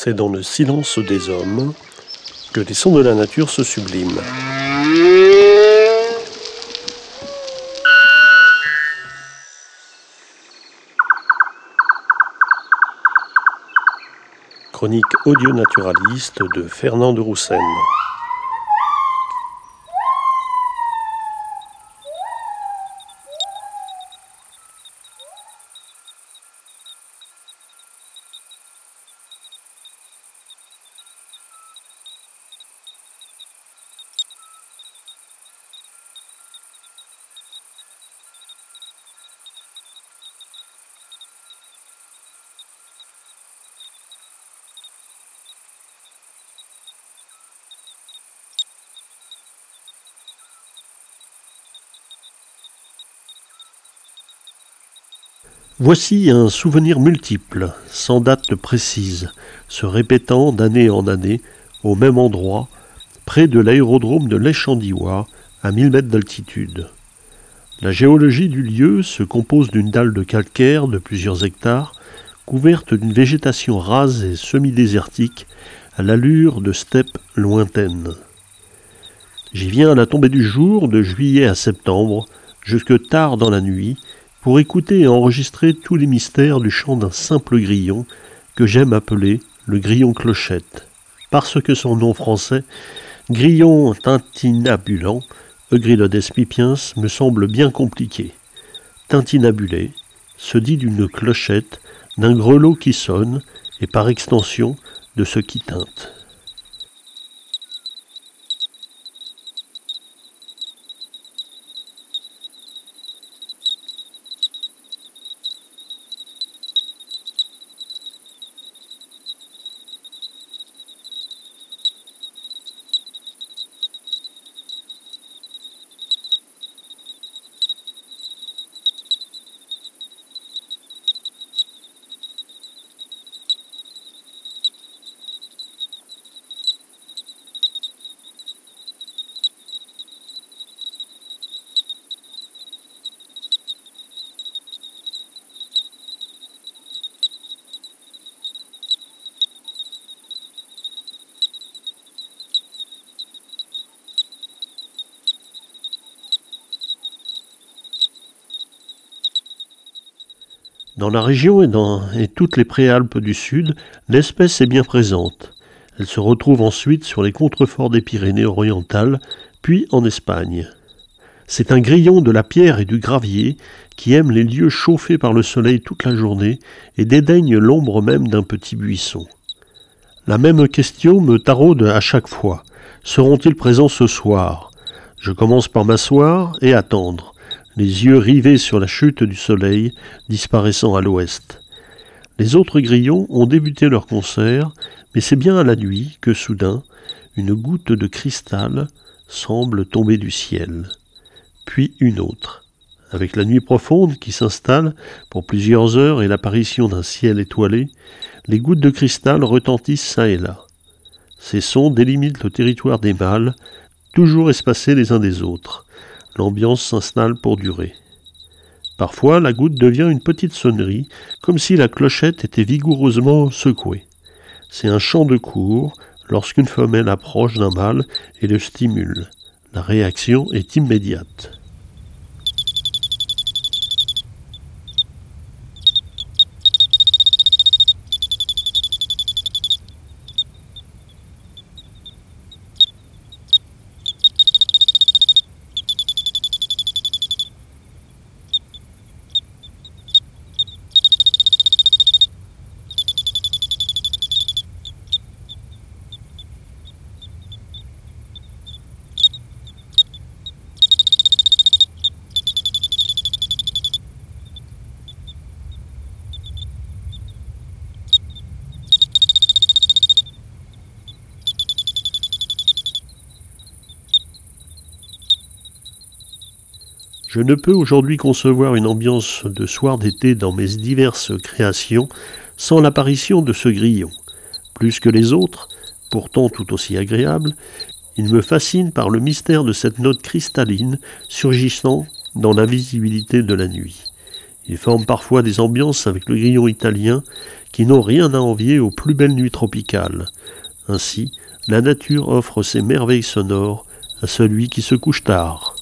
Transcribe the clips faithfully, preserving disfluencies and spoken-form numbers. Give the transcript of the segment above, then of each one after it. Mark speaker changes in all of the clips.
Speaker 1: C'est dans le silence des hommes que les sons de la nature se subliment. Chronique audio-naturaliste de Fernand de Roussen. Voici un souvenir multiple, sans date précise, se répétant d'année en année, au même endroit, près de l'aérodrome de l'Échandiouat, à mille mètres d'altitude. La géologie du lieu se compose d'une dalle de calcaire de plusieurs hectares, couverte d'une végétation rase et semi-désertique, à l'allure de steppes lointaines. J'y viens à la tombée du jour, de juillet à septembre, jusque tard dans la nuit, pour écouter et enregistrer tous les mystères du chant d'un simple grillon que j'aime appeler le grillon clochette, parce que son nom français, grillon tintinabulant, Eugrilodes pipiens, me semble bien compliqué. Tintinabuler se dit d'une clochette, d'un grelot qui sonne, et par extension de ce qui tinte. Dans la région et dans et toutes les préalpes du sud, l'espèce est bien présente. Elle se retrouve ensuite sur les contreforts des Pyrénées orientales, puis en Espagne. C'est un grillon de la pierre et du gravier qui aime les lieux chauffés par le soleil toute la journée et dédaigne l'ombre même d'un petit buisson. La même question me taraude à chaque fois. Seront-ils présents ce soir ? Je commence par m'asseoir et attendre, les yeux rivés sur la chute du soleil disparaissant à l'ouest. Les autres grillons ont débuté leur concert, mais c'est bien à la nuit que soudain, une goutte de cristal semble tomber du ciel. Puis une autre. Avec la nuit profonde qui s'installe pour plusieurs heures et l'apparition d'un ciel étoilé, les gouttes de cristal retentissent çà et là. Ces sons délimitent le territoire des mâles, toujours espacés les uns des autres. L'ambiance s'installe pour durer. Parfois, la goutte devient une petite sonnerie, comme si la clochette était vigoureusement secouée. C'est un chant de cour lorsqu'une femelle approche d'un mâle et le stimule. La réaction est immédiate. Je ne peux aujourd'hui concevoir une ambiance de soir d'été dans mes diverses créations sans l'apparition de ce grillon. Plus que les autres, pourtant tout aussi agréable, il me fascine par le mystère de cette note cristalline surgissant dans l'invisibilité de la nuit. Il forme parfois des ambiances avec le grillon italien qui n'ont rien à envier aux plus belles nuits tropicales. Ainsi, la nature offre ses merveilles sonores à celui qui se couche tard.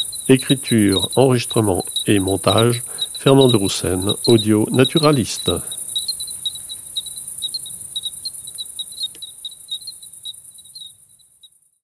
Speaker 1: Écriture, enregistrement et montage, Fernand de Roussen, audio naturaliste.